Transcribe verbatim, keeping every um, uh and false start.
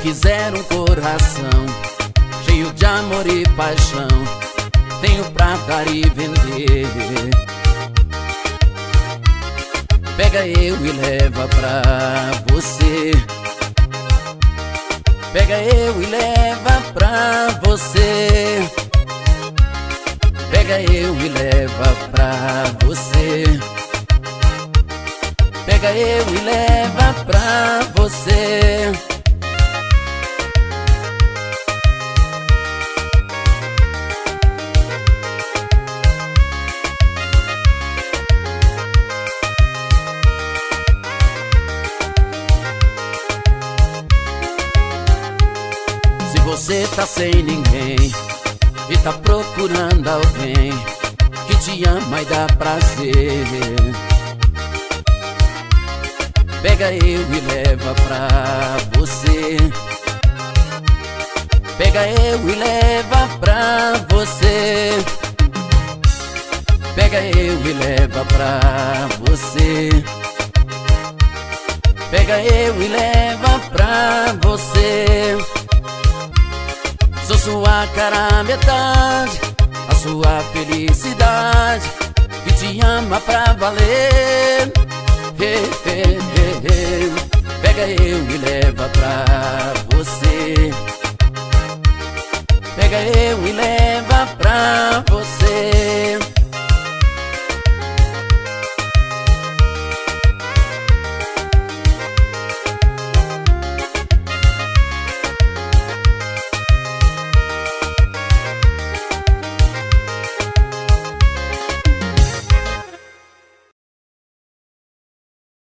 quiser um coração cheio de amor e paixão, tenho pra dar e vender. Pega eu e leva pra você. Pega eu e leva pra você. Pega eu e leva pra você. Pega eu e leva pra você. Se você tá sem ninguém e tá procurando alguém que te ama e dá prazer, pega eu e leva pra você. Pega eu e leva pra você. Pega eu e leva pra você. Pega eu e leva pra você. Sou sua cara metade, a sua felicidade, que te ama pra valer. Hey, hey, hey, hey. Pega eu e leva pra você. Pega eu e leva pra você.